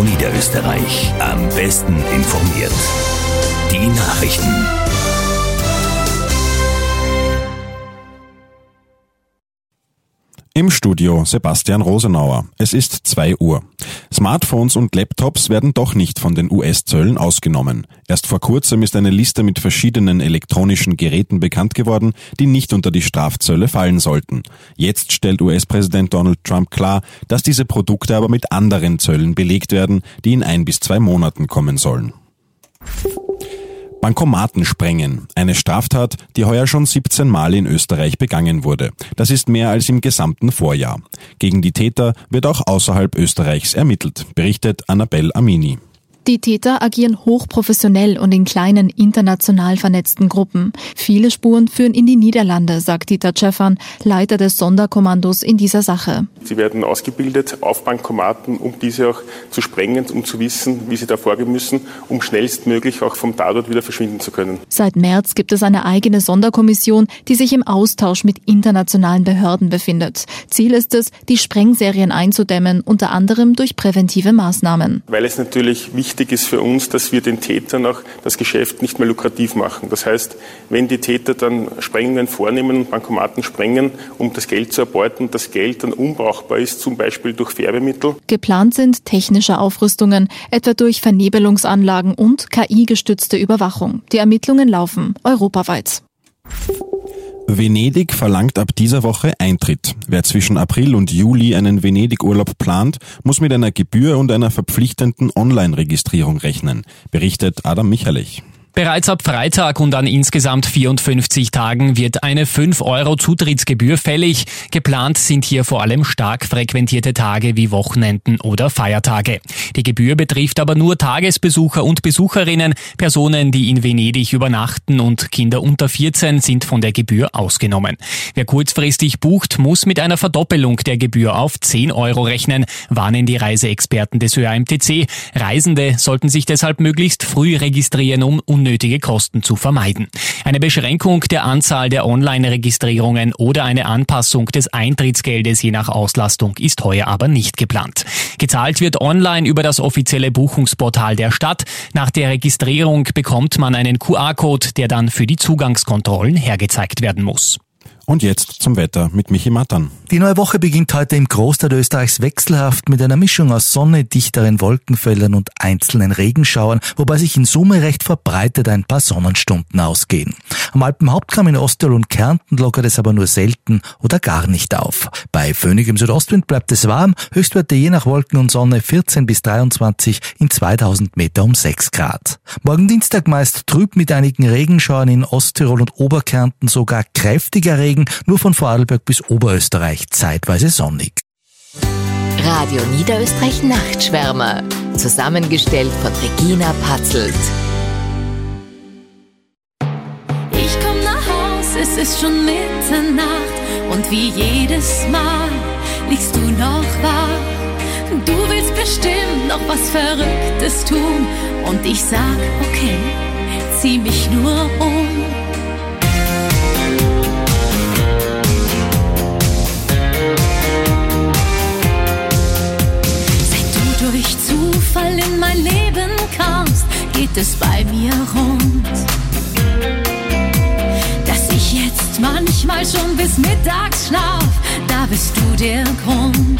Niederösterreich. Am besten informiert. Die Nachrichten. Im Studio Sebastian Rosenauer. Es ist 2 Uhr. Smartphones und Laptops werden doch nicht von den US-Zöllen ausgenommen. Erst vor kurzem ist eine Liste mit verschiedenen elektronischen Geräten bekannt geworden, die nicht unter die Strafzölle fallen sollten. Jetzt stellt US-Präsident Donald Trump klar, dass diese Produkte aber mit anderen Zöllen belegt werden, die in 1 bis 2 Monaten kommen sollen. Bankomaten sprengen. Eine Straftat, die heuer schon 17 Mal in Österreich begangen wurde. Das ist mehr als im gesamten Vorjahr. Gegen die Täter wird auch außerhalb Österreichs ermittelt, berichtet Annabelle Amini. Die Täter agieren hochprofessionell und in kleinen, international vernetzten Gruppen. Viele Spuren führen in die Niederlande, sagt Dieter Cefan, Leiter des Sonderkommandos in dieser Sache. Sie werden ausgebildet auf Bankomaten, um diese auch zu sprengen, um zu wissen, wie sie da vorgehen müssen, um schnellstmöglich auch vom Tatort wieder verschwinden zu können. Seit März gibt es eine eigene Sonderkommission, die sich im Austausch mit internationalen Behörden befindet. Ziel ist es, die Sprengserien einzudämmen, unter anderem durch präventive Maßnahmen. Weil es natürlich wichtig ist für uns, dass wir den Tätern auch das Geschäft nicht mehr lukrativ machen. Das heißt, wenn die Täter dann Sprengungen vornehmen und Bankomaten sprengen, um das Geld zu erbeuten, das Geld dann unbrauchbar ist, zum Beispiel durch Färbemittel. Geplant sind technische Aufrüstungen, etwa durch Vernebelungsanlagen und KI-gestützte Überwachung. Die Ermittlungen laufen europaweit. Venedig verlangt ab dieser Woche Eintritt. Wer zwischen April und Juli einen Venedig-Urlaub plant, muss mit einer Gebühr und einer verpflichtenden Online-Registrierung rechnen, berichtet Adam Michalich. Bereits ab Freitag und an insgesamt 54 Tagen wird eine 5 € Zutrittsgebühr fällig. Geplant sind hier vor allem stark frequentierte Tage wie Wochenenden oder Feiertage. Die Gebühr betrifft aber nur Tagesbesucher und Besucherinnen. Personen, die in Venedig übernachten und Kinder unter 14 sind von der Gebühr ausgenommen. Wer kurzfristig bucht, muss mit einer Verdoppelung der Gebühr auf 10 € rechnen, warnen die Reiseexperten des ÖAMTC. Reisende sollten sich deshalb möglichst früh registrieren, um unnötige Kosten zu vermeiden. Eine Beschränkung der Anzahl der Online-Registrierungen oder eine Anpassung des Eintrittsgeldes je nach Auslastung ist heuer aber nicht geplant. Gezahlt wird online über das offizielle Buchungsportal der Stadt. Nach der Registrierung bekommt man einen QR-Code, der dann für die Zugangskontrollen hergezeigt werden muss. Und jetzt zum Wetter mit Michi Mattern. Die neue Woche beginnt heute im Großteil Österreichs wechselhaft mit einer Mischung aus Sonne, dichteren Wolkenfeldern und einzelnen Regenschauern, wobei sich in Summe recht verbreitet ein paar Sonnenstunden ausgehen. Am Alpenhauptkamm in Osttirol und Kärnten lockert es aber nur selten oder gar nicht auf. Bei föhnigem Südostwind bleibt es warm, Höchstwerte je nach Wolken und Sonne 14 bis 23, in 2000 Meter um 6 Grad. Morgen Dienstag meist trüb mit einigen Regenschauern in Osttirol und Oberkärnten, sogar kräftiger Regen, nur von Vorarlberg bis Oberösterreich zeitweise sonnig. Radio Niederösterreich Nachtschwärmer. Zusammengestellt von Regina Patzelt. Ich komm nach Haus, es ist schon Mitternacht und wie jedes Mal liegst du noch wach. Du willst bestimmt noch was Verrücktes tun und ich sag, okay, zieh mich nur um. Durch Zufall in mein Leben kamst, geht es bei mir rund. Dass ich jetzt manchmal schon bis mittags schlaf, da bist du der Grund.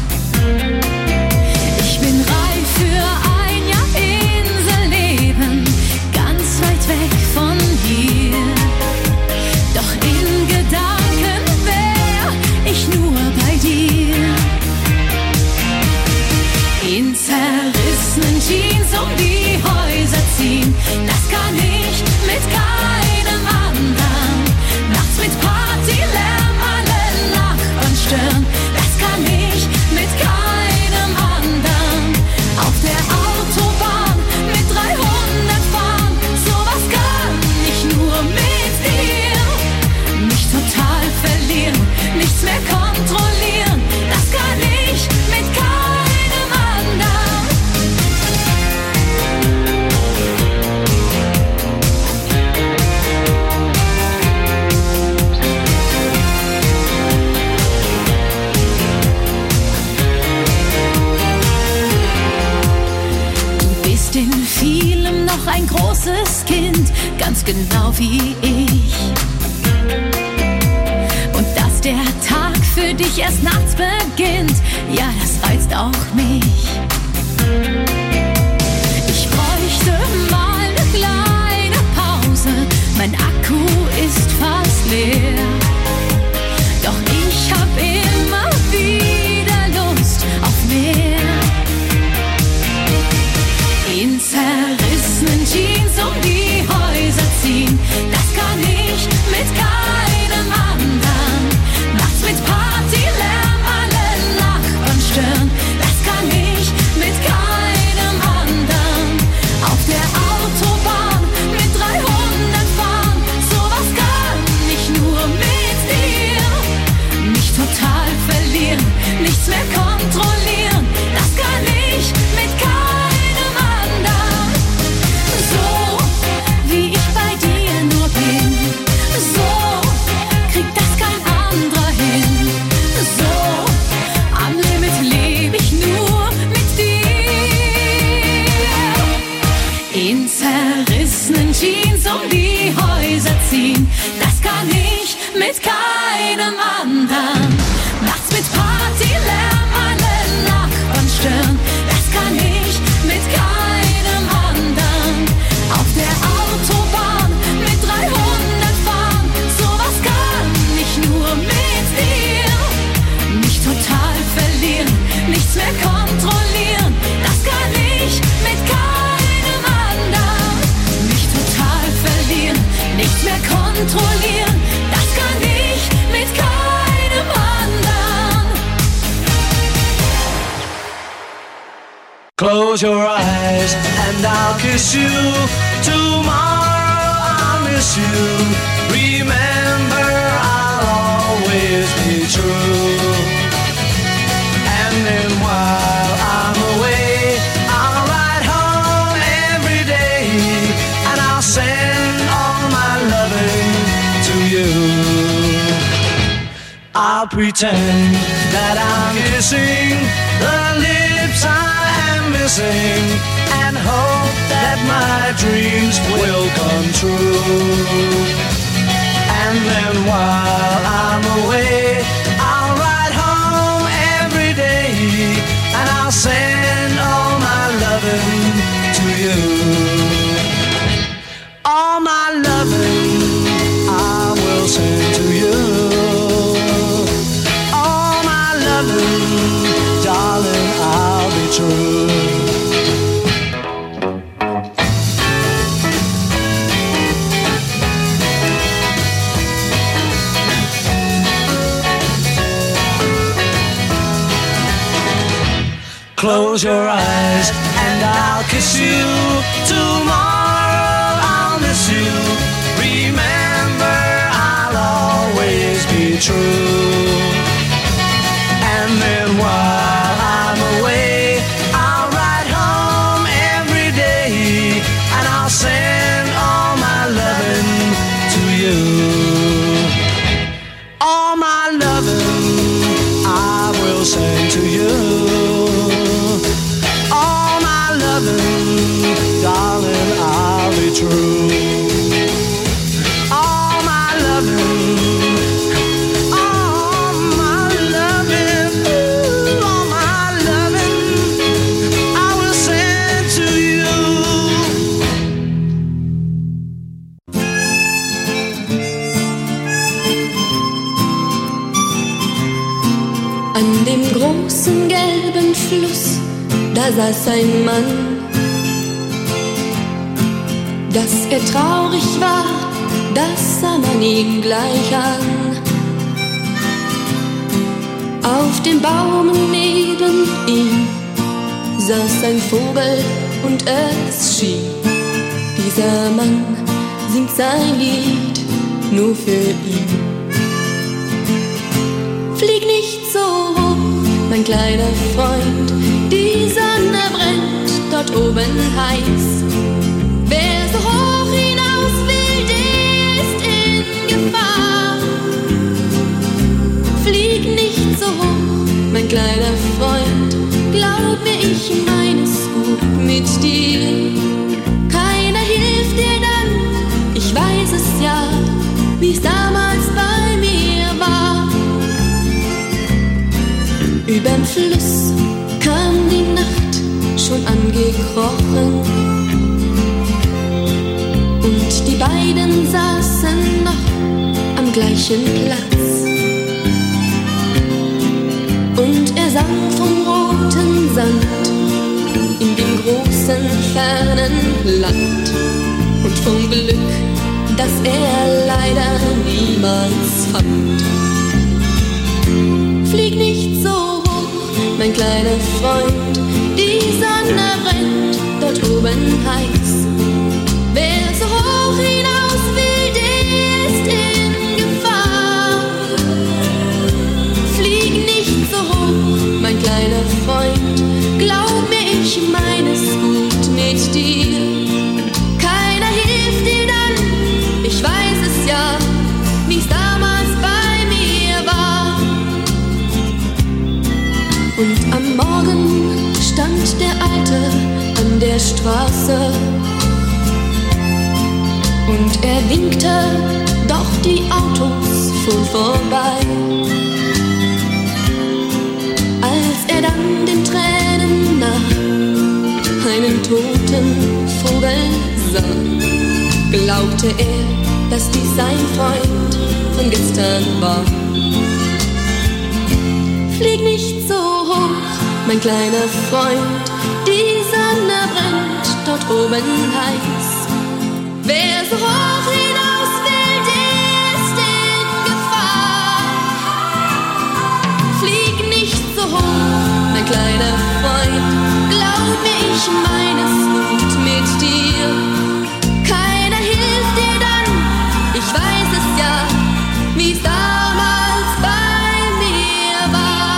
Ich bin reif für ein Jahr Inselleben, ganz weit weg von hier. Doch in Gedanken wär ich nur bei dir. In zerrissenen Jeans um die Häuser ziehen, das kann ich mit keinem anderen. Nachts mit Partylärm alle Nachbarn stören, das kann ich mit keinem in vielem noch ein großes Kind, ganz genau wie ich. Und dass der Tag für dich erst nachts beginnt, ja, das reizt auch mich. Ich bräuchte mal eine kleine Pause, mein Akku ist fast leer. Doch ich hab immer wieder Lust auf mehr. In zerrissenen Jeans um die Häuser ziehen, das kann ich mit keinem anderen. Nachts mit Partylärm alle Nachbarn stören, das kann ich mit keinem anderen. Auf der Autobahn mit 300 fahren, sowas kann ich nur mit dir. Mich total verlieren, nichts mehr kontrollieren, das kann ich mit keinem anderen. So wie ich bei dir nur bin, so kriegt das kein anderer hin. So am Limit lebe ich nur mit dir. In zerrissenen Jeans um die Häuser ziehen, das kann ich mit keinem anderen. Nachts mit Partylärm alle Nachbarn stören, das kann ich mit keinem anderen. Auf der Autobahn mit 300 fahren, sowas kann ich nur mit dir. Mich total verlieren, nichts mehr kontrollieren, das kann ich mit keinem anderen. Mich total verlieren, nichts mehr kontrollieren, das kann ich mit keinem anderen. Close your eyes and I'll kiss you. Tomorrow I'll miss you. Remember, I'll always be true. And then while I'm away, I'll ride home every day, and I'll send all my loving to you. I'll pretend that I'm kissing the lips I am missing, and hope that my dreams will come true. And then while I'm away, I'll ride home every day, and I'll send all my loving to you. All my loving I will send to you. All my loving, darling, I'll be true. Close your eyes and I'll kiss you. Tomorrow I'll miss you. Remember, I'll always be true. And then while I'm away, I'll ride home every day, and I'll send all my loving to you. All my loving I will send to you. Darling, I'll be true. All my loving, all my loving, ooh, all my loving, I will send to you. An dem großen gelben Fluss, da saß ein Mann. Dass er traurig war, das sah man ihm gleich an. Auf dem Baum neben ihm saß ein Vogel und es schien, dieser Mann singt sein Lied nur für ihn. Flieg nicht so hoch, mein kleiner Freund, die Sonne brennt dort oben heiß. Wer so hoch hinaus will, der ist in Gefahr. Flieg nicht so hoch, mein kleiner Freund, glaub mir, ich meine es gut mit dir. beiden saßen noch am gleichen Platz. Und er sang vom roten Sand in dem großen, fernen Land und vom Glück, das er leider niemals fand. Flieg nicht so hoch, mein kleiner Freund, die Sonne brennt dort oben heiß. Wer so hoch hinaus will, der ist in Gefahr. Flieg nicht so hoch, mein kleiner Freund, glaub mir, ich meine es gut mit dir. Keiner hilft dir dann, ich weiß es ja, wie's damals bei mir war. Und am Morgen stand der Alte an der Straße und er winkte, doch die Autos fuhren vorbei. Als er dann den Tränen nach einen toten Vogel sah, glaubte er, dass dies sein Freund von gestern war. Flieg nicht so hoch, mein kleiner Freund, die Sonne brennt dort oben heiß. Wer so hoch hinaus will, der ist in Gefahr. Flieg nicht so hoch, mein kleiner Freund, glaub mir, ich meine es gut mit dir. Keiner hilft dir dann, ich weiß es ja, wie's damals bei mir war.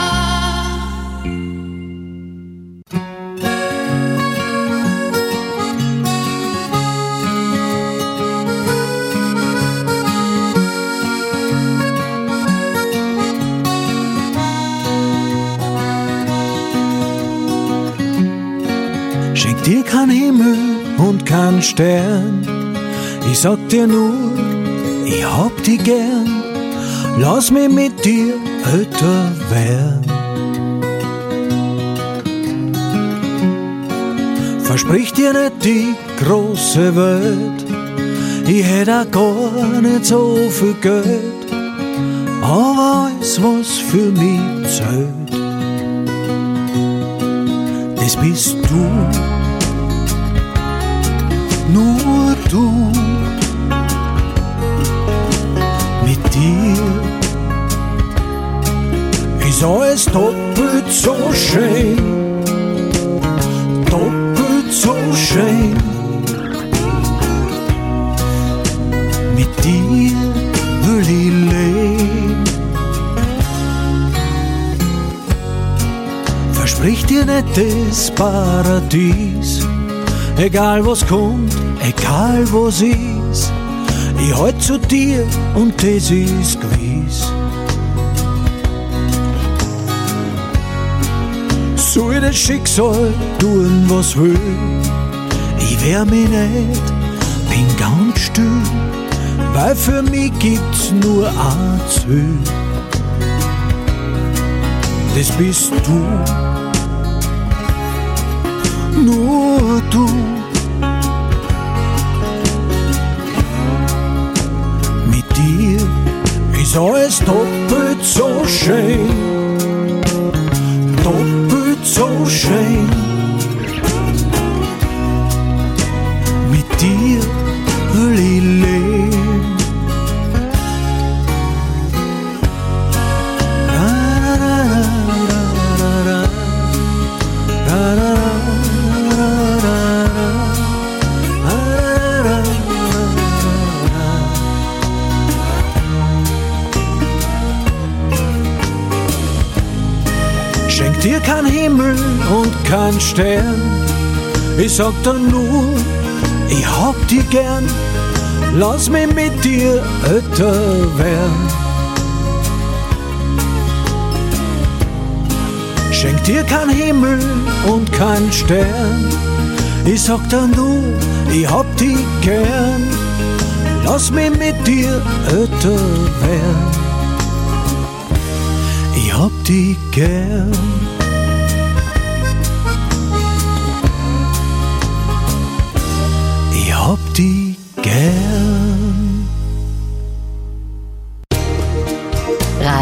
Schenk dir kein Himmel und kein Stern, ich sag dir nur, ich hab dich gern. Lass mich mit dir älter werden. Versprich dir nicht die große Welt, ich hätt auch gar nicht so viel Geld, aber alles, was für mich zählt, das bist du, nur du. Mit dir ist alles doppelt so schön, doppelt so schön. Mit dir will ich leben. Versprich dir nicht das Paradies, egal was kommt, egal was ist. Ich halt zu dir und das ist gewiss. Soll das Schicksal tun, was will, ich wehr mich nicht, bin ganz still, weil für mich gibt's nur ein Ziel. Das bist du, nur du. Mit dir ist alles doppelt so schön, doppelt so schön. Mit dir will ich leben. Schenk dir kein Himmel und kein Stern, ich sag dir nur, ich hab dich gern. Lass mich mit dir älter werden. Schenk dir kein Himmel und kein Stern, ich sag dir nur, ich hab dich gern. Lass mich mit dir älter werden. Ich hab dich gern. Ich hab dich gern.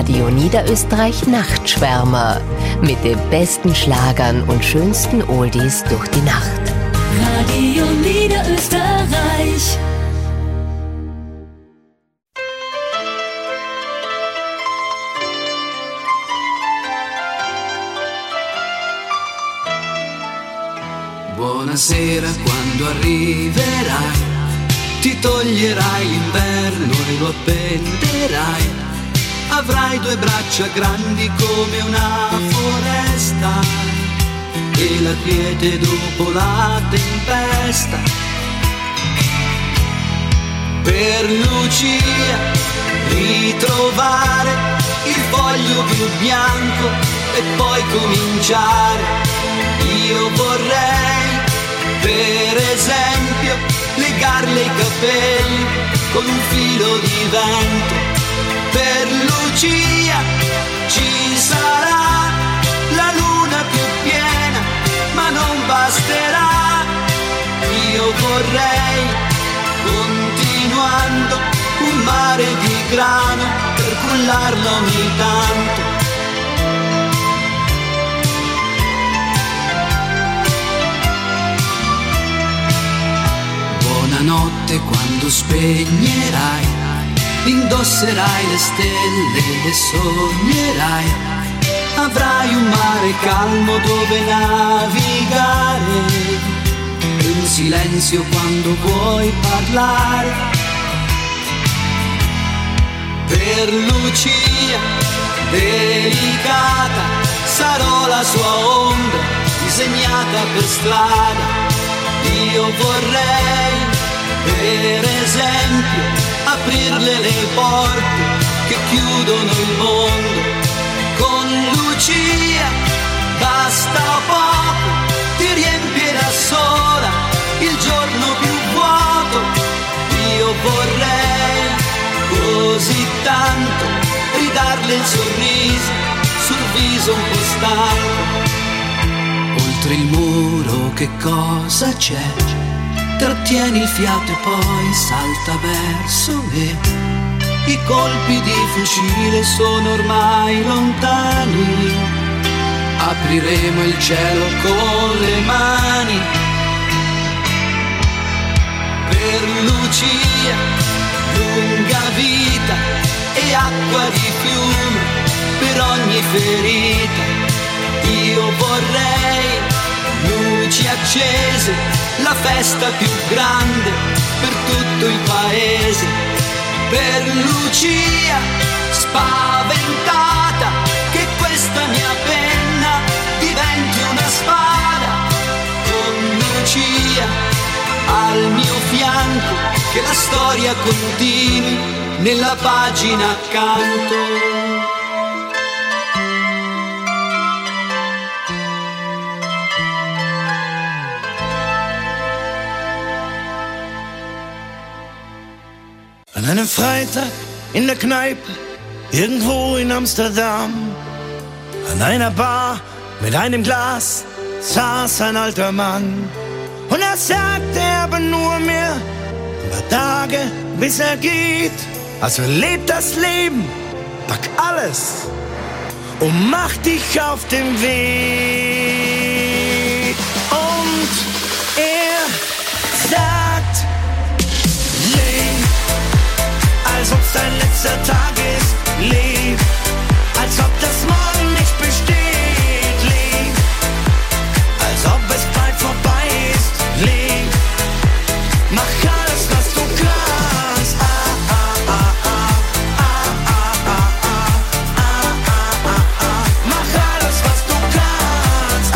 Radio Niederösterreich Nachtschwärmer mit den besten Schlagern und schönsten Oldies durch die Nacht. Radio Niederösterreich. Buonasera, quando arriverai, ti toglierai l'inverno e lo appenderai. Avrai 2 braccia grandi come una foresta e la quiete dopo la tempesta. Per Lucia ritrovare il foglio più bianco e poi cominciare. Io vorrei, per esempio, legarle i capelli con un filo di vento. Per Lucia ci sarà la luna più piena, ma non basterà. Io vorrei, continuando, un mare di grano per cullarla ogni tanto. Buonanotte, quando spegnerai, indosserai le stelle e sognerai. Avrai un mare calmo dove navigare, in silenzio quando vuoi parlare. Per Lucia, delicata, sarò la sua ombra disegnata per strada. Io vorrei, per esempio, aprirle le porte che chiudono il mondo. Con Lucia basta poco, ti riempirà sola il giorno più vuoto. Io vorrei così tanto ridarle il sorriso sul viso un po' stanco. Oltre il muro che cosa c'è? Trattieni il fiato e poi salta verso me. I colpi di fucile sono ormai lontani. Apriremo il cielo con le mani. Per Lucia, lunga vita e acqua di fiume per ogni ferita. Io vorrei luci accese, la festa più grande per tutto il paese. Per Lucia, spaventata, che questa mia penna diventi una spada. Con Lucia al mio fianco, che la storia continui nella pagina accanto. An einem Freitag in der Kneipe, irgendwo in Amsterdam, an einer Bar mit einem Glas saß ein alter Mann. Und er sagte aber nur mir, ein paar Tage bis er geht. Also leb das Leben, pack alles und mach dich auf den Weg. Und er sagt, leb, als ob's dein letzter Tag ist. Leb, als ob das Morgen nicht besteht. Leb, als ob es bald vorbei ist. Leb, mach alles, was du kannst. Mach alles, was du kannst.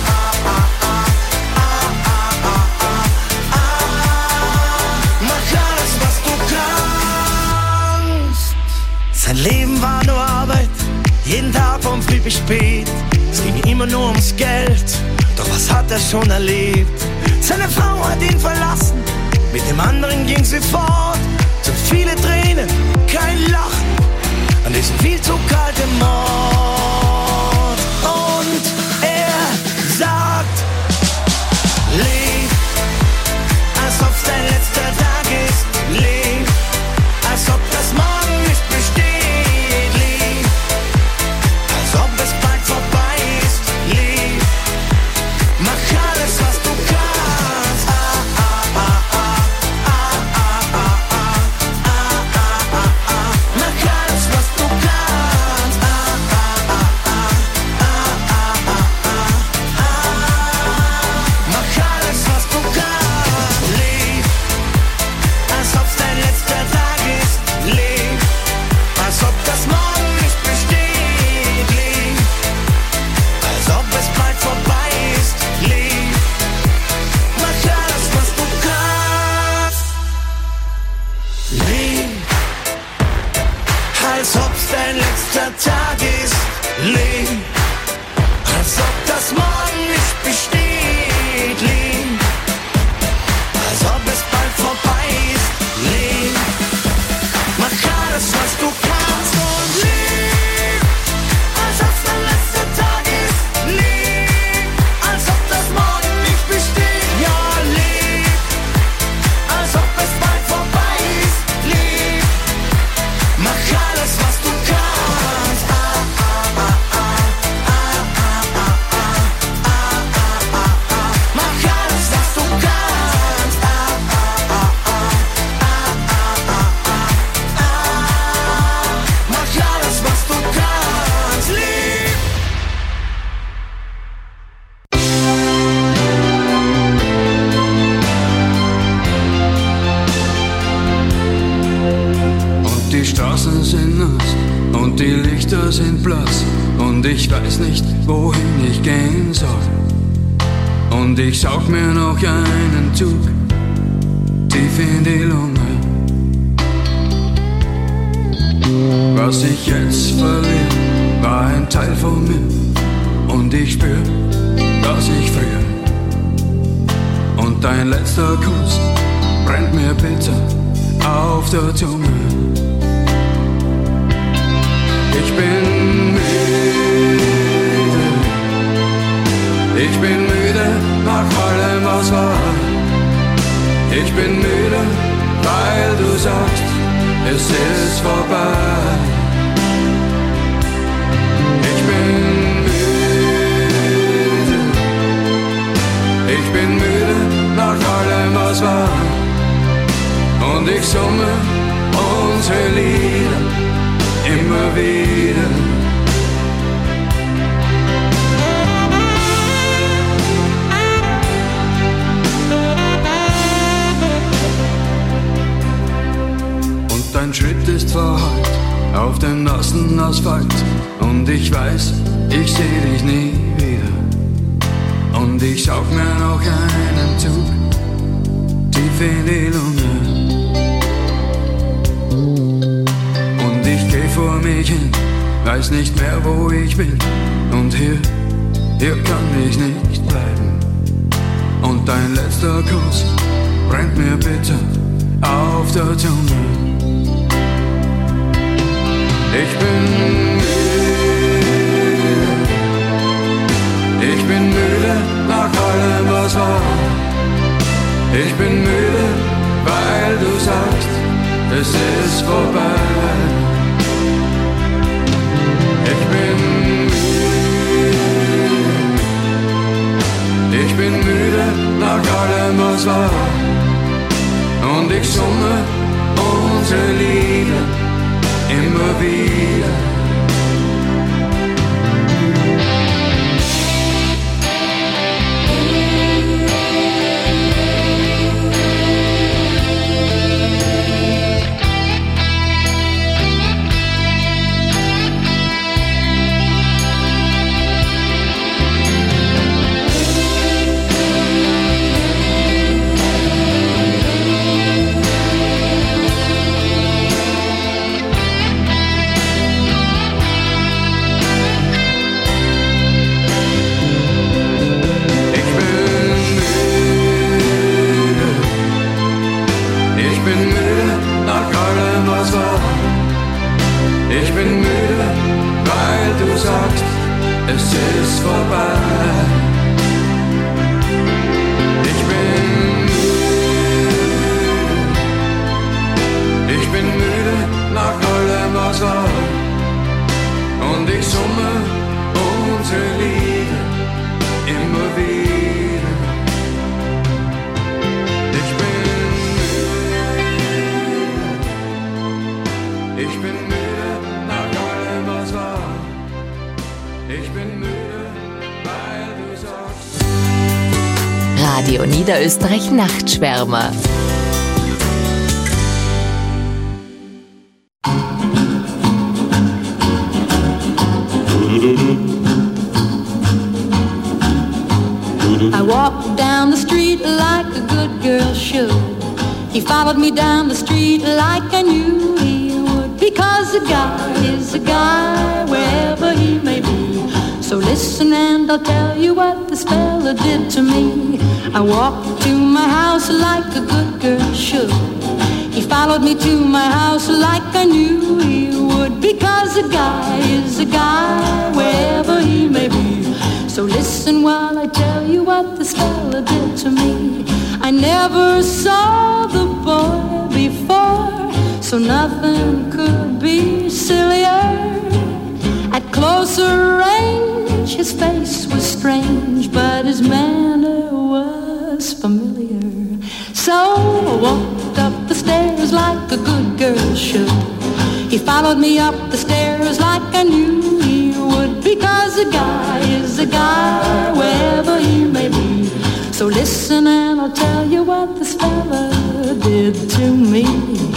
Mach alles, was du kannst. Sein Leben war nur Arbeit, jeden Tag von früh bis spät. Es ging immer nur ums Geld, doch was hat er schon erlebt? Seine Frau hat ihn verlassen, mit dem anderen ging sie fort. Zu viele Tränen, kein Lachen, an diesem viel zu kalten Mord. Und er sagt, leb, als ob's dein letzter Tag ist. Leb, als ob das Morgen nicht besteht. Leb, Leben, als ob das morgen nicht besteht. Leben, als ob es bald vorbei ist. Leben, mach alles, was du kannst und leb, als ob dein letzter Tag ist. Leb, als ob das morgen nicht besteht. Ja, leb, als ob es bald vorbei ist. Leb, mach alles, was du kannst. Mach alles, was du kannst. Mach alles, was du kannst. Lieb. Und die Straßen sind nass und die Lichter sind blass und ich weiß nicht, wohin ich gehen soll. Und ich saug mir noch einen Zug tief in die Lunge. Was ich jetzt verliere, war ein Teil von mir und ich spür, dass ich friere. Und dein letzter Kuss brennt mir bitter auf der Zunge. Ich bin müde nach allem, was war. Ich bin müde, weil du sagst, es ist vorbei. Ich bin müde nach allem, was war. Und ich summe unsere Lieder immer wieder. Und dein Schritt ist verhallt auf dem nassen Asphalt. Und ich weiß, ich seh dich nie wieder. Und ich saug mir noch einen Zug tief in die Lunge. Und ich geh vor mich hin, weiß nicht mehr, wo ich bin. Und hier kann ich nicht bleiben. Und dein letzter Kuss brennt mir bitter auf der Zunge. Ich bin müde nach allem, was war. Ich bin müde, weil du sagst, es ist vorbei. Ich bin müde nach allem, was war. Und ich summe unsere Lieder immer wieder. Ich bin müde, weil du sagst, es ist vorbei. Ich bin müde nach allem, was war. Und ich summe unsere Lieder immer wieder. Ich bin müde nach allem, was war. Ich bin müde, weil du sagst. Radio Niederösterreich Nachtschwärmer. I walked down the street like a good girl should. He followed me down the street like I knew he would. because a guy is a guy wherever he may be. So listen and I'll tell you what this fella did to me. I walked to my house like a good girl should. He followed me to my house like I knew he would, because a guy is a guy wherever he may be. So listen while I tell you what this fella did to me. I never saw the boy before, so nothing could be sillier. At closer range, his face was strange, but his manner was familiar. So I walked up the stairs like a good girl should. He followed me up the stairs like I knew he would, because a guy is a guy wherever he may be. So listen and I'll tell you what this fella did to me.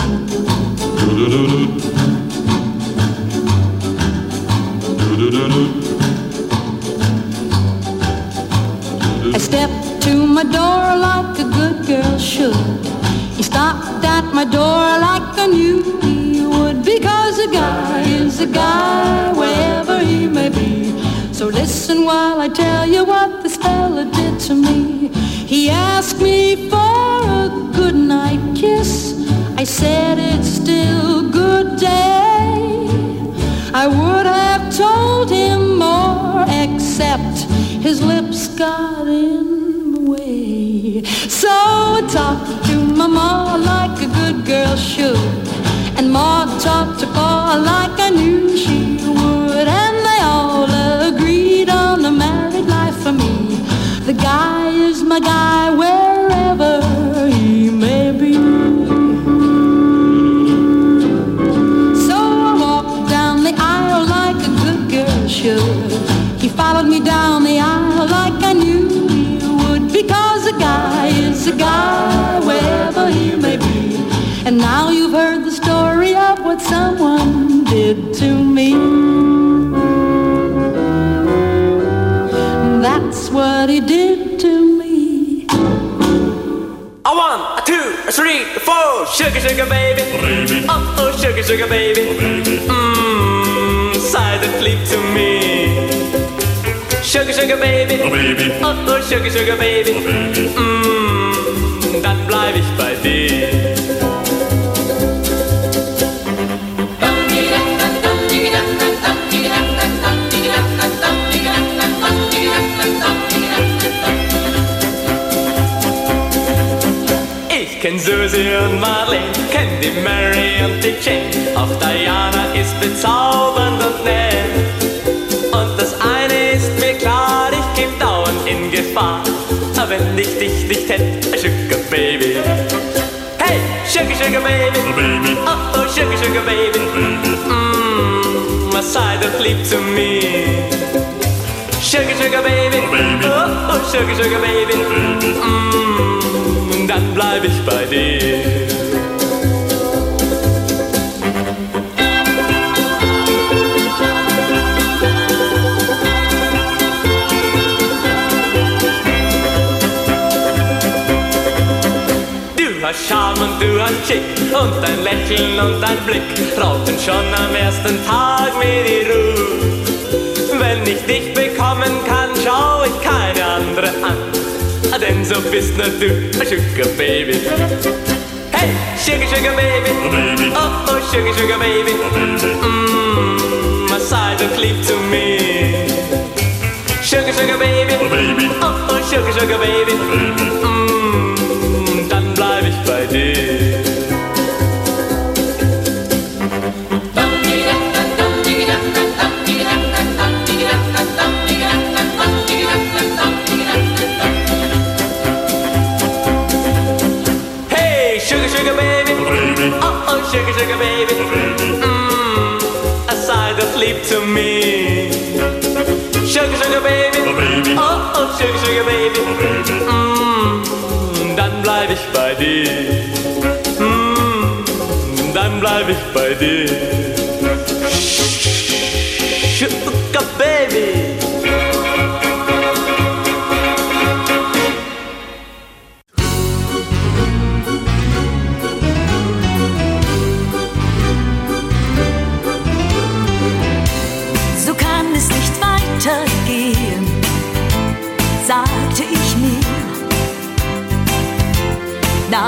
I stepped to my door like a good girl should. He stopped at my door like I knew he would, because a guy is a guy wherever he may be. So listen while I tell you what this fella did to me. He asked me for a goodnight kiss. I said it's still good day. I would have told him more, except his lips got in the way. So I talked to my ma like a good girl should, and Ma talked to Pa like I knew she would, and they all agreed on a married life for me. The guy is my guy wherever he may be. So I walked down the aisle like a good girl should. He followed me down the aisle like I knew he would, because a guy is a guy wherever he may be. And now you've heard the story of what someone did to me. That's what he did to me. A 1, a 2, a 3, a 4. Sugar, sugar baby, baby. Oh, oh, sugar, sugar baby, baby. Silently to me. Sugar, sugar baby, oh, baby. Oh, oh, sugar, sugar baby, oh, baby. Dann bleib ich bei dir. Ich kenn Susi und Marlene, kenn die Mary und die Jane. Auch Diana ist bezaubernd und nett. Und das eine ist mir klar, ich geb dauernd in Gefahr. Aber wenn ich dich nicht hätt, Sugar Baby. Hey, Sugar, Sugar Baby, oh, baby. Oh, oh, Sugar, Sugar Baby, oh, baby. Sei doch lieb zu mir. Sugar, Sugar Baby, oh, baby. Oh, oh, Sugar, Sugar Baby, oh, baby. Dann bleib ich bei dir. Du hast Charme und du hast Schick und dein Lächeln und dein Blick raubten schon am ersten Tag mir die Ruhe. Wenn ich dich bekommen kann, schau ich keine andere an, denn so bist nur du, Sugar Baby. Hey, Sugar, Sugar Baby, oh, baby. Oh, oh, Sugar, Sugar Baby, oh, baby. Sei doch lieb zu mir. Sugar, Sugar Baby, oh, baby. Oh, oh, Sugar, Sugar Baby, oh, baby. Dann bleib ich bei dir. Sugar, sugar baby, oh, baby. Oh, oh, sugar, sugar baby, oh, baby. Sei doch lieb zu mir. Sugar, sugar baby, oh, baby. Oh, oh, sugar, sugar baby, oh, baby. Dann bleib ich bei dir. Dann bleib ich bei dir. Sugar baby.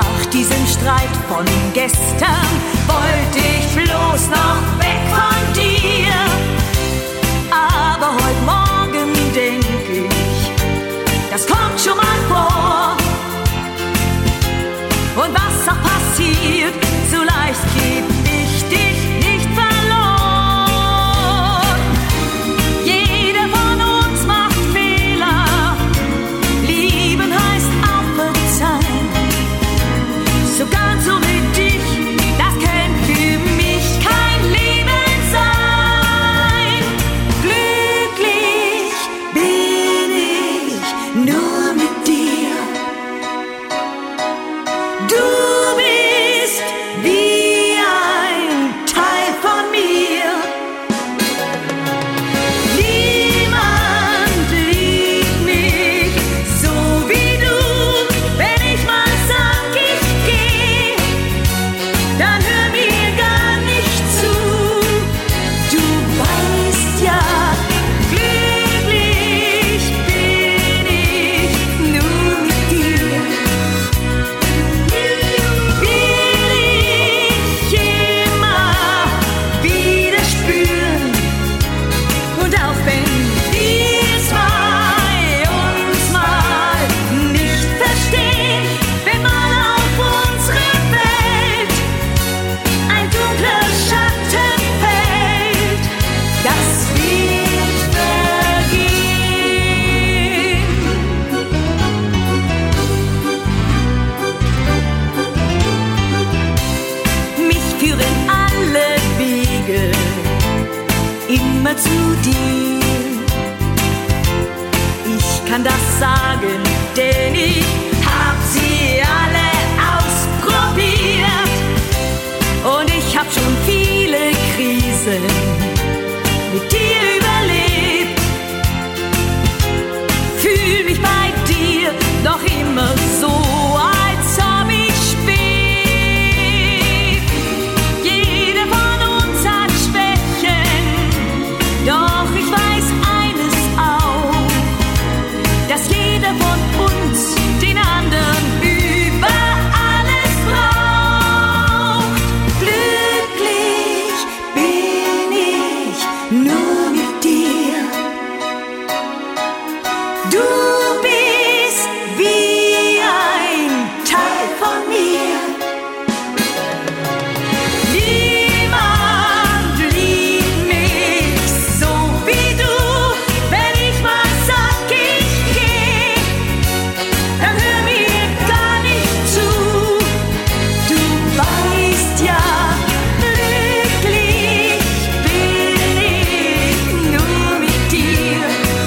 Nach diesem Streit von gestern wollte ich bloß noch weg von dir. Aber heute Morgen denk ich, das kommt schon mal vor. Und was auch passiert, so leicht geb ich dich nicht verloren. Jeder von uns macht Fehler, lieben heißt auch verzeihen. So ganz ohne dich, das könnte für mich kein Leben sein. Glücklich bin ich nur mit dir. Du bist wie ein Teil von mir. Niemand liebt mich so wie du. Wenn ich mal sag, ich geh, dann hör mir gar nicht zu. Du weißt ja, glücklich bin ich nur mit dir. Will ich immer wieder spüren. Und auch wenn wir zwei uns mal nicht verstehen, wenn mal auf unsere Welt ein dunkler Schatten fällt, das wird vergehen. Mich führen alle Wege immer zu dir. Ich kann das sagen, denn ich hab sie alle ausprobiert. Und ich hab schon viele Krisen mit dir überlebt. Fühl mich bei dir doch immer so, als ob ich schweb. Jeder von uns hat Schwächen, doch ich weiß eines auch, dass jeder von uns den anderen über alles braucht. Glücklich bin ich nur mit dir. Du bist wie ein Teil von mir. Niemand liebt mich so wie du. Wenn ich mal sag, ich geh, dann hör mir gar nicht zu. Du weißt ja, glücklich bin ich nur mit dir.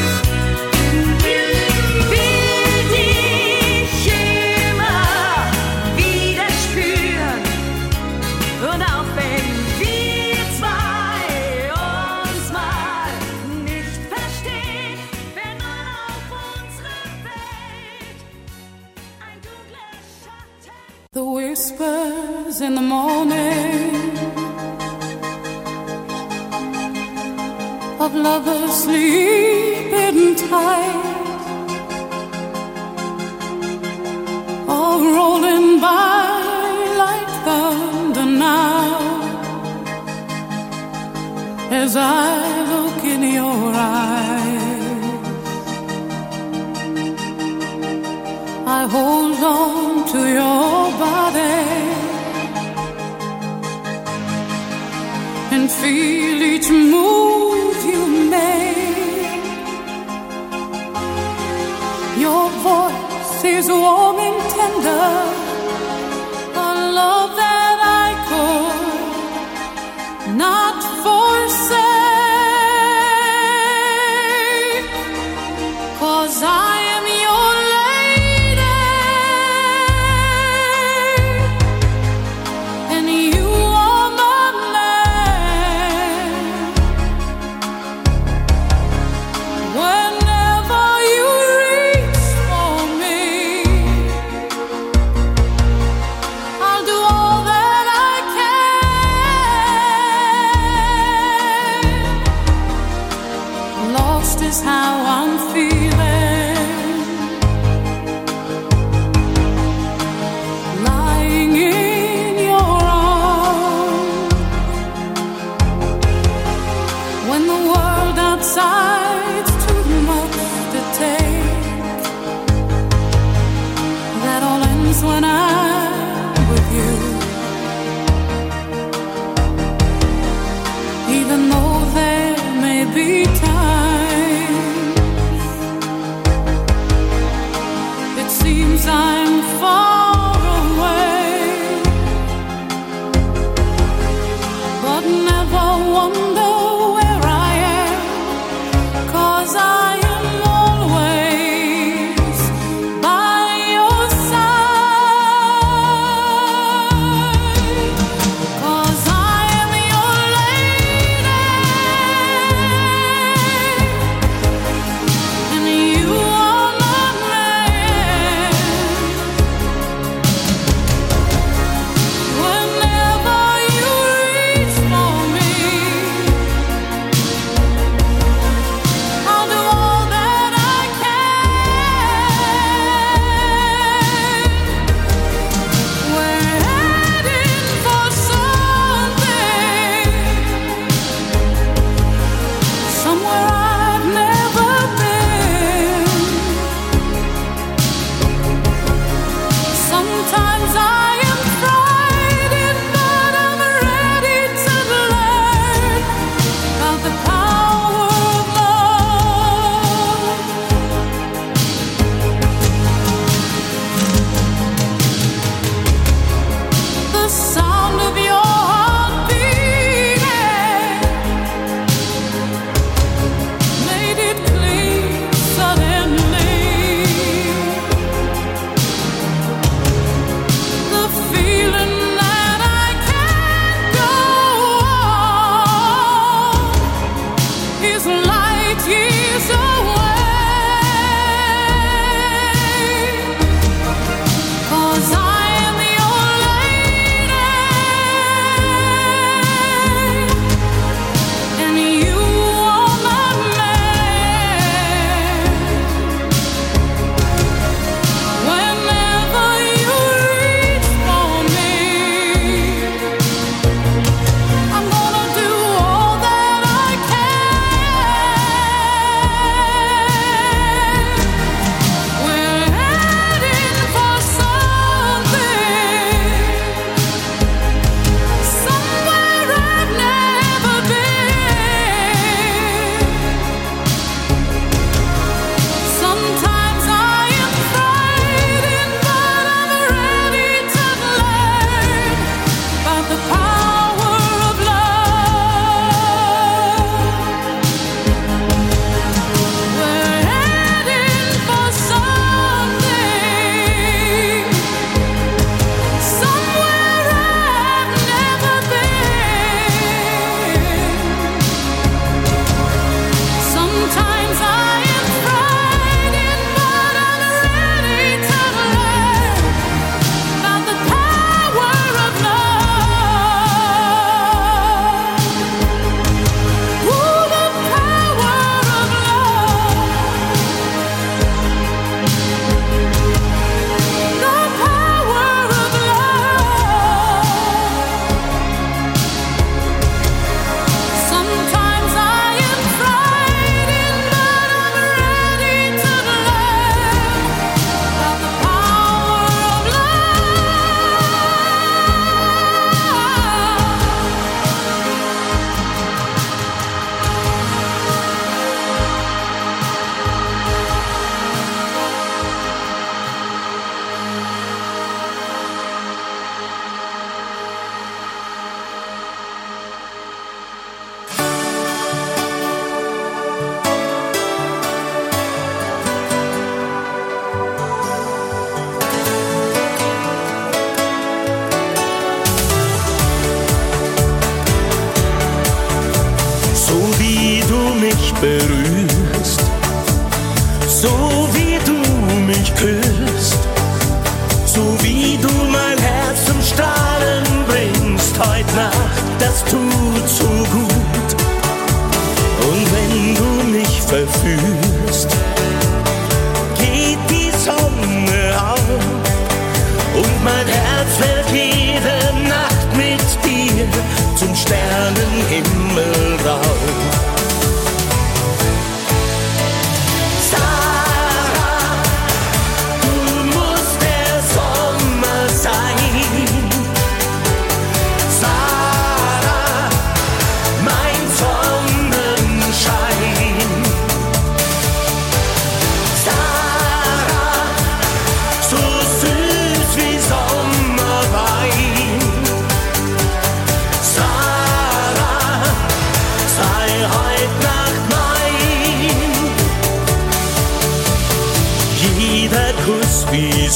Will dich immer wieder spüren. Und auch wenn wir zwei uns mal nicht verstehen, wenn mal auf unsere Welt ein dunkler Schatten. The whispers in the morning of lovers sleeping tight are rolling by like thunder now. As I look in your eyes, I hold on to your body and feel each move you make. Your voice is warm and tender, a love that I could not forsake. 'Cause I am your lady and you are my man. Whenever you reach for me,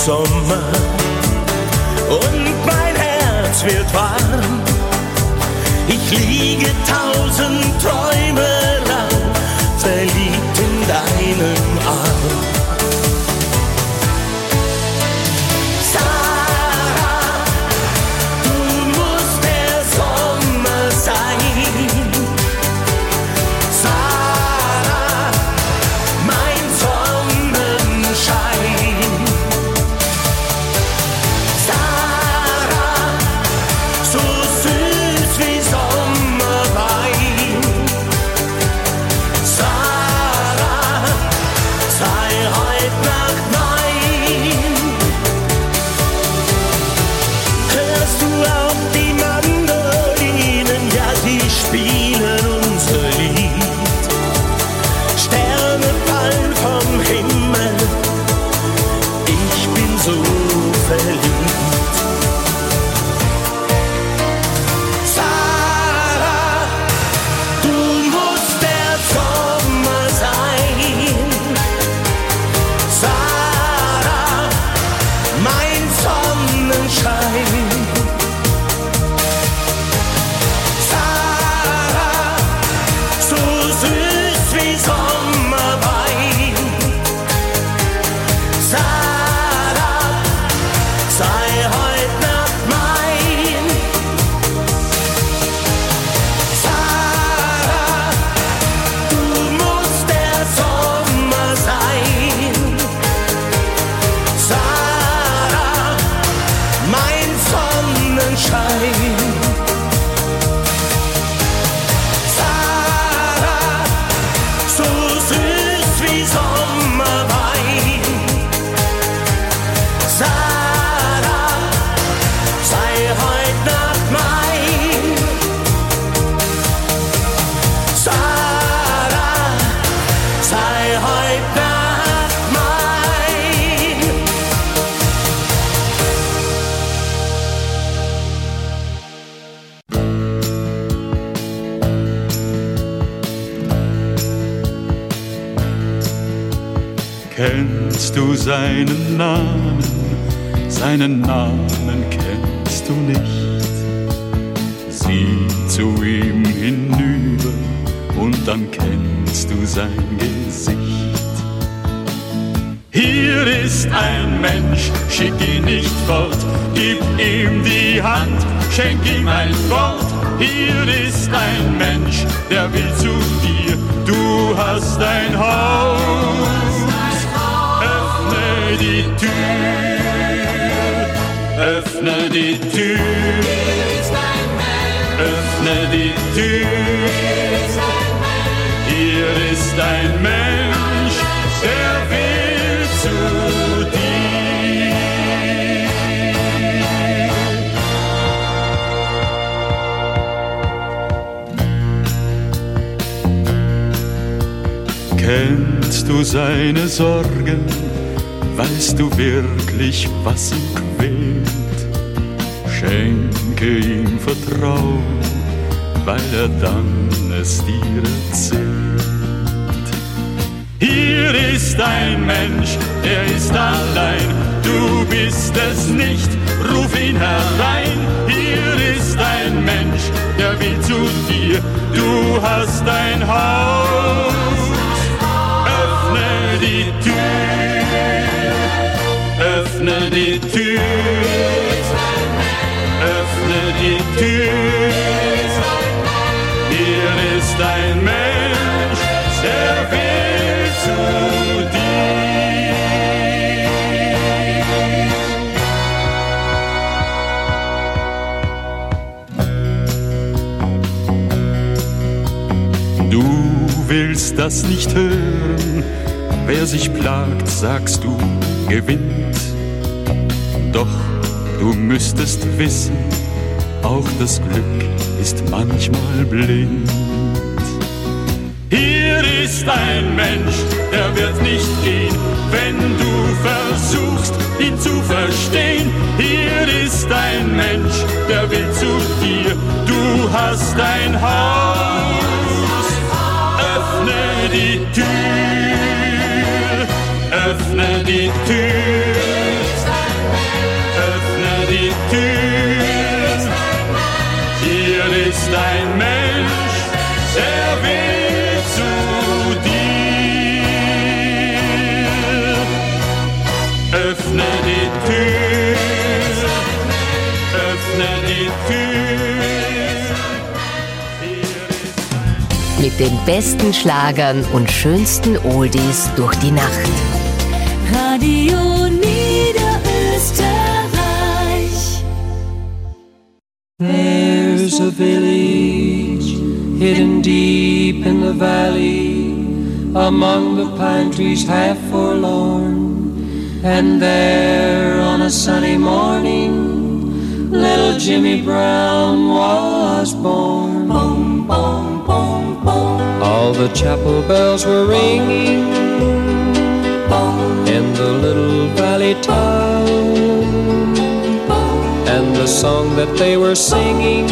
Sommer und mein Herz wird warm. Ich liege 1000 Träume lang verliebt in deinem Arm. Sarah, du musst der Sommer sein. Sarah, mein Sonnenschein. Sarah, so süß wie Sommerwein. Sarah, sei heut Nacht mein. Hörst du auch die Mandolinen? Ja, die spielen unser Lied. Sterne fallen vom Himmel. Ich bin so verliebt. Sarah, du musst der Sommer sein. Sarah, mein Sonnenschein. Sarah, so süß wie Sommerwein. Sarah, sei heut Nacht mein. Sarah, du musst der Sommer sein. Sarah, mein Sonnenschein. Sarah, so süß wie Sommerwein. Sarah, sei heut Nacht mein. Sarah, sei heut Nacht mein. Kennst du seinen Namen? Seinen Namen kennst du nicht. Sieh zu ihm hinüber und dann kennst du sein Gesicht. Hier ist ein Mensch, schick ihn nicht fort, gib ihm die Hand, schenk ihm ein Wort. Hier ist ein Mensch, der will zu dir, du hast ein Haus. Öffne die Tür, öffne die Tür, öffne die Tür. Hier ist ein Mensch, der will zu dir. Kennst du seine Sorgen? Weißt du wirklich, was ihn quält? Schenke ihm Vertrauen, weil er dann es dir erzählt. Hier ist ein Mensch, er ist allein, du bist es nicht, ruf ihn herein. Hier ist ein Mensch, der will zu dir, du hast ein Haus. Öffne die Tür, öffne die Tür, öffne die Tür. Hier ist ein Mensch, der will zu dir. Du willst das nicht hören, wer sich plagt, sagst du, gewinnt. Doch du müsstest wissen, auch das Glück ist manchmal blind. Hier ist ein Mensch, der wird nicht gehen, wenn du versuchst, ihn zu verstehen. Hier ist ein Mensch, der will zu dir, du hast ein Haus. Öffne die Tür, öffne die Tür. öffne die Tür. Mit den besten Schlagern und schönsten Oldies durch die Nacht. Radio Niederösterreich. There's a village hidden deep in the valley, among the pine trees half forlorn. And there on a sunny morning, little Jimmy Brown was born. Boom, boom, boom, boom. All the chapel bells were ringing in the little valley town, and the song that they were singing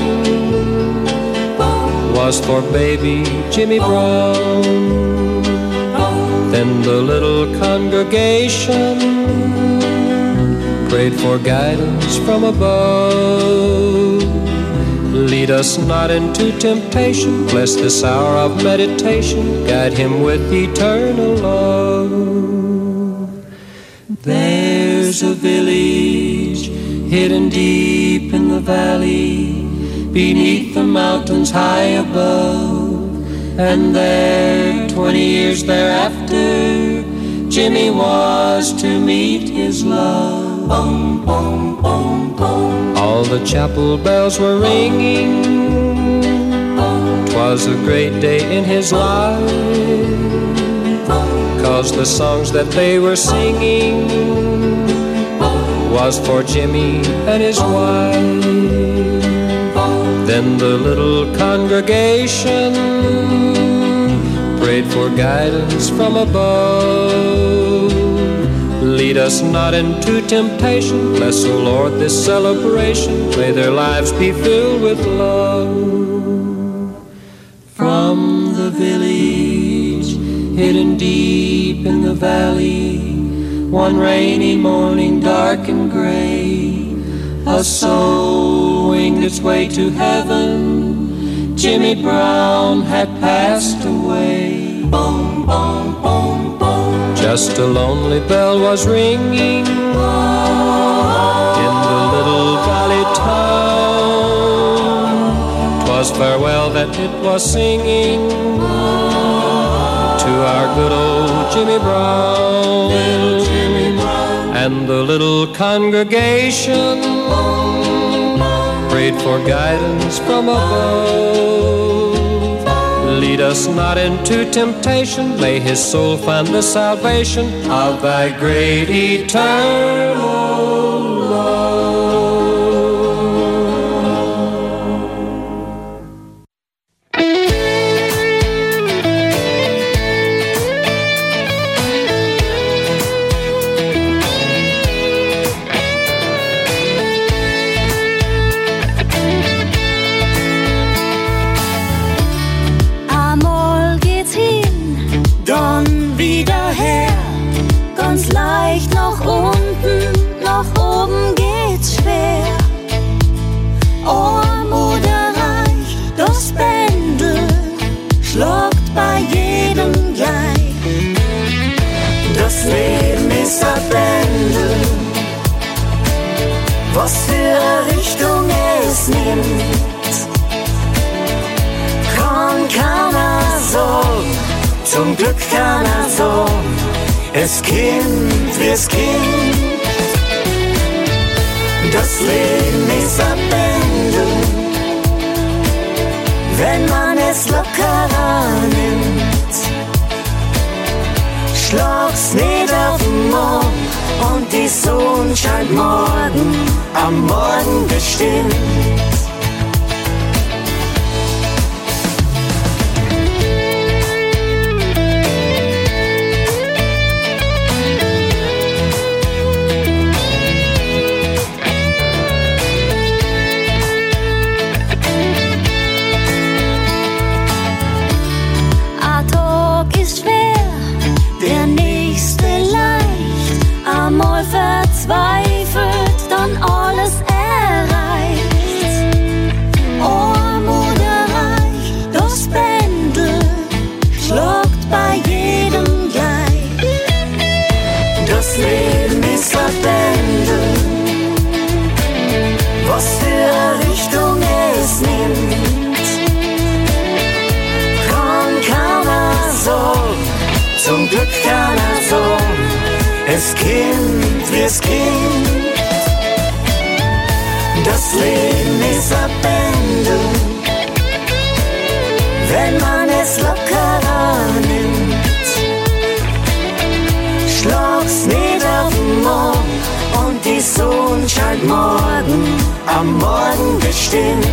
was for baby Jimmy Brown. Then the little congregation prayed for guidance from above. Lead us not into temptation, bless this hour of meditation, guide him with eternal love. There's a village hidden deep in the valley, beneath the mountains high above, and there 20 years thereafter Jimmy was to meet his love. Boom, boom, boom, boom. All the chapel bells were ringing. 'Twas a great day in his life, 'cause the songs that they were singing was for Jimmy and his wife. Then the little congregation prayed for guidance from above. Lead us not into temptation, bless, O Lord, this celebration, may their lives be filled with love. From the village hidden deep in the valley, one rainy morning dark and gray, a soul winged its way to heaven. Jimmy Brown had passed away. Boom, boom, boom, boom. Just a lonely bell was ringing in the little valley town. 'Twas farewell that it was singing to our good old Jimmy Brown. And the little congregation prayed for guidance from above. Lead us not into temptation, may his soul find the salvation of thy great eternal love. Leicht nach unten, nach oben geht's schwer. Arm oder reich, das Pendel schlagt bei jedem gleich. Das Leben ist ein Pendel, was für eine Richtung es nimmt, kann keiner sagen, zum Glück keiner sagen. Es Kind wie es Kind. Das Leben ist ein Pendel, wenn man es lockerer nimmt. Schlag's nicht auf den Mond und die Sonne scheint morgen, am Morgen bestimmt. Verzweifelt, dann alles erreicht. zum Glück keiner so. Es Kind wie's Kind. Das Leben ist ein Pendel, wenn man es lockerer nimmt. Schlag's nicht auf den Mond und die Sonne scheint morgen, am Morgen bestimmt.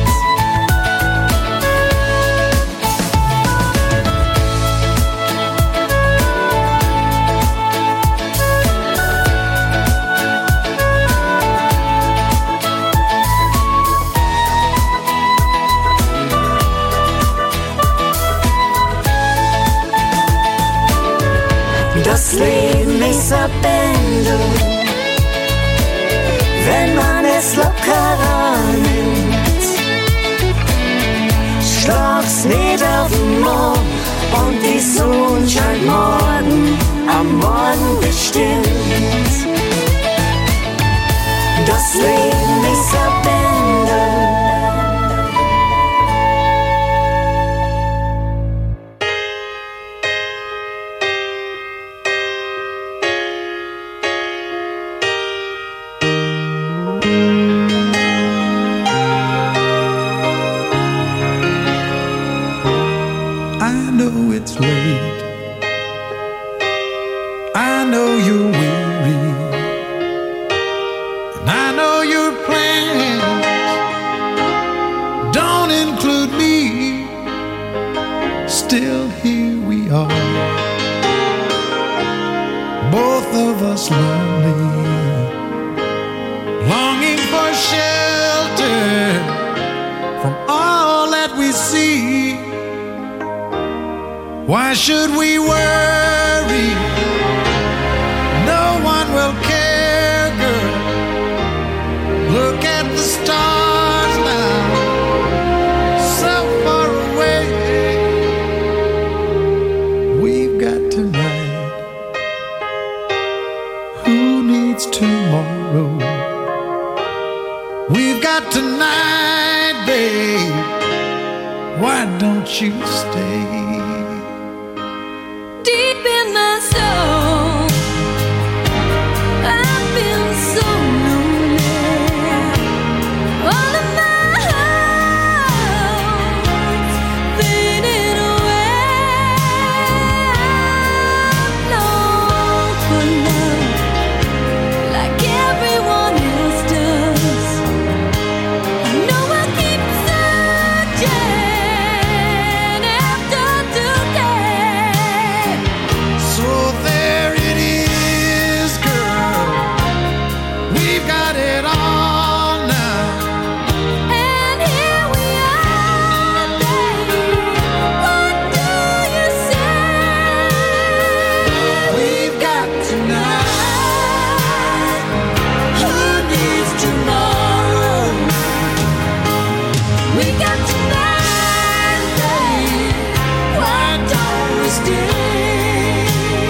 Das Leben ist ein Pendel, wenn man es lockerer nimmt. Schlag's nicht auf den Mond und die Sonne scheint morgen, am Morgen bestimmt. Das Leben ist ein Pendel. Why should we worry? No one will care, girl. Look at the stars now, so far away. We've got tonight. Who needs tomorrow? We've got tonight, babe. Why don't you stay? Deep in my soul, I've been so lonely. All of my hopes fading away. I long for love like everyone else does. I know I keep searching after today. So there it is, girl. We've got it all now. And here we are, baby. What do you say? We've got tonight. Who needs tomorrow? We got tonight, babe. Why don't we stay?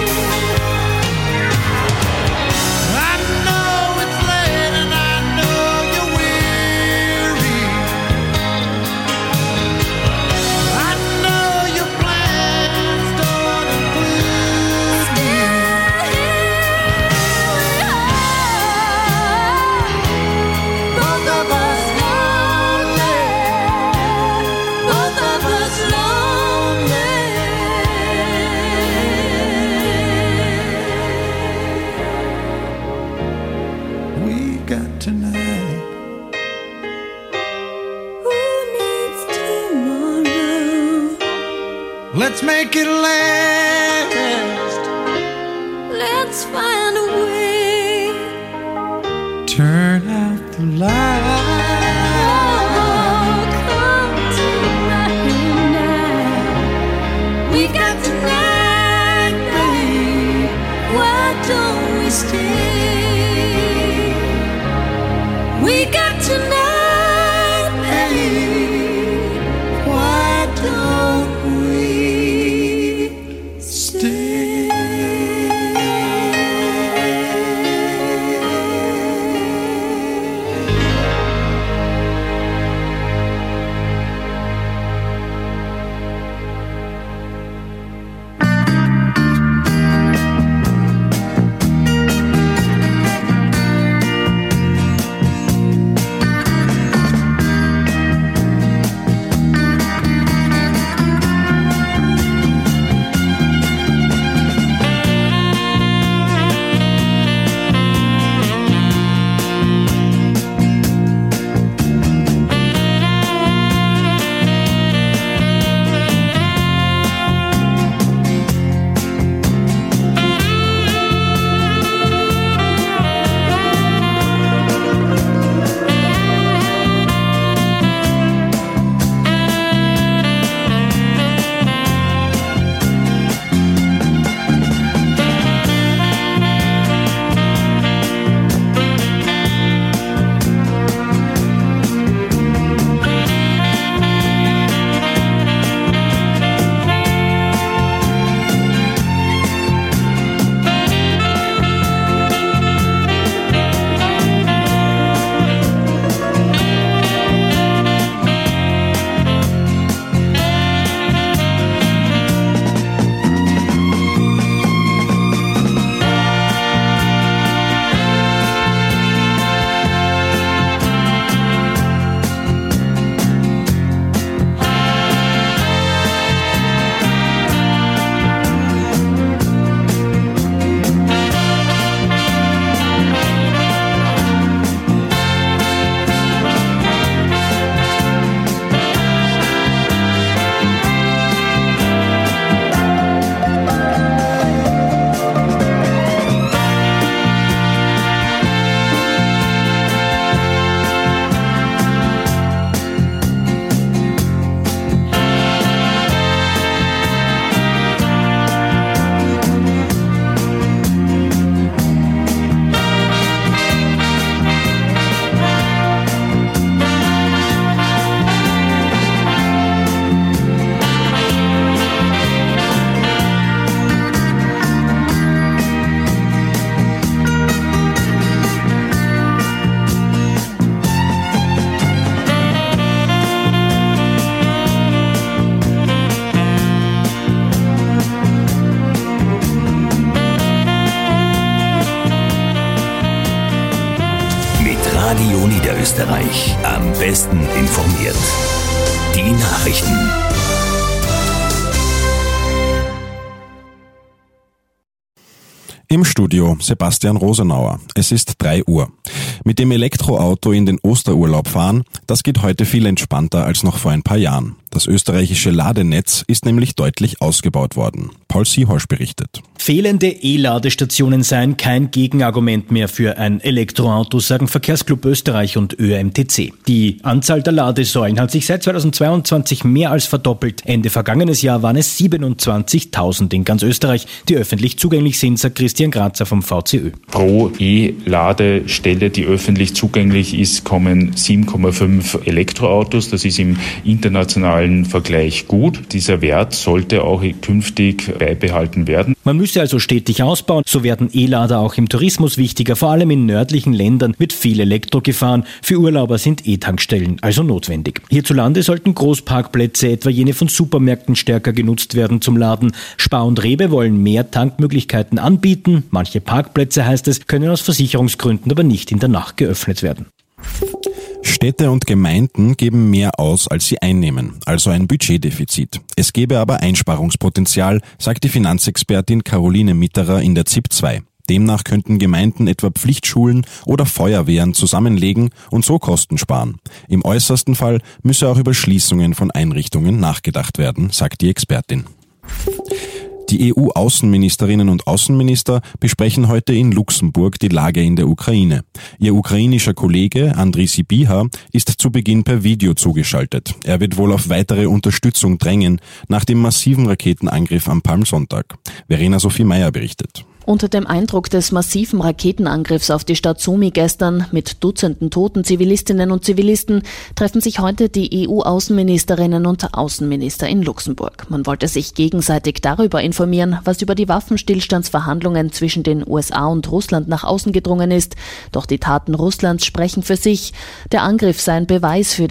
I know it's late and I know you're weary. I know your plans don't include me. Both of us lonely. Both of us lonely. We got tonight. Who needs tomorrow? Let's make it last. Let's find a way. Turn out the light. Oh, come to my hand now. We got tonight, babe. Why don't we stay? We got tonight, babe. Why don't we stay? Oberösterreich am besten informiert. Die Nachrichten. Im Studio Sebastian Rosenauer. Es ist 3 Uhr. Mit dem Elektroauto in den Osterurlaub fahren, das geht heute viel entspannter als noch vor ein paar Jahren. Das österreichische Ladenetz ist nämlich deutlich ausgebaut worden. Paul Siehorsch berichtet. Fehlende E-Ladestationen seien kein Gegenargument mehr für ein Elektroauto, sagen Verkehrsclub Österreich und ÖMTC. Die Anzahl der Ladesäulen hat sich seit 2022 mehr als verdoppelt. Ende vergangenes Jahr waren es 27.000 in ganz Österreich, die öffentlich zugänglich sind, sagt Christian Grazer vom VCÖ. Pro E-Ladestelle, die öffentlich zugänglich ist, kommen 7,5 Elektroautos. Das ist im internationalen Vergleich gut. Dieser Wert sollte auch künftig beibehalten werden. Man müsse also stetig ausbauen. So werden E-Lader auch im Tourismus wichtiger. Vor allem in nördlichen Ländern wird viel Elektro gefahren. Für Urlauber sind E-Tankstellen also notwendig. Hierzulande sollten Großparkplätze, etwa jene von Supermärkten, stärker genutzt werden zum Laden. Spar und Rewe wollen mehr Tankmöglichkeiten anbieten. Manche Parkplätze, heißt es, können aus Versicherungsgründen aber nicht in der Nacht geöffnet werden. Städte und Gemeinden geben mehr aus, als sie einnehmen, also ein Budgetdefizit. Es gäbe aber Einsparungspotenzial, sagt die Finanzexpertin Caroline Mitterer in der ZIP 2. Demnach könnten Gemeinden etwa Pflichtschulen oder Feuerwehren zusammenlegen und so Kosten sparen. Im äußersten Fall müsse auch über Schließungen von Einrichtungen nachgedacht werden, sagt die Expertin. Die EU-Außenministerinnen und Außenminister besprechen heute in Luxemburg die Lage in der Ukraine. Ihr ukrainischer Kollege Andriy Sybiha ist zu Beginn per Video zugeschaltet. Er wird wohl auf weitere Unterstützung drängen nach dem massiven Raketenangriff am Palmsonntag. Verena Sophie Meyer berichtet. Unter dem Eindruck des massiven Raketenangriffs auf die Stadt Sumy gestern mit Dutzenden toten Zivilistinnen und Zivilisten treffen sich heute die EU-Außenministerinnen und Außenminister in Luxemburg. Man wollte sich gegenseitig darüber informieren, was über die Waffenstillstandsverhandlungen zwischen den USA und Russland nach außen gedrungen ist. Doch die Taten Russlands sprechen für sich. Der Angriff sei ein Beweis für